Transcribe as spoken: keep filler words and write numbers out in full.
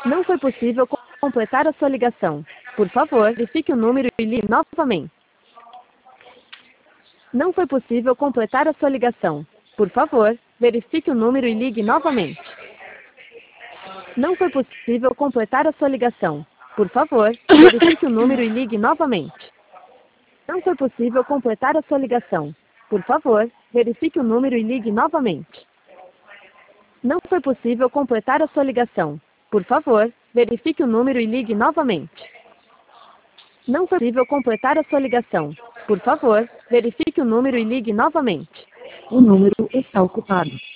Não foi possível co- completar a sua ligação. Por favor, verifique o número e ligue novamente. Não foi possível completar a sua ligação. Por favor, verifique o número e ligue novamente. Não foi possível completar a sua ligação. Por favor, verifique o número e ligue novamente. Não foi possível completar a sua ligação. Por favor, verifique o número e ligue novamente. Não foi possível completar a sua ligação. Por favor, verifique o número e ligue novamente. Não foi possível completar a sua ligação. Por favor, verifique o número e ligue novamente. O número está ocupado.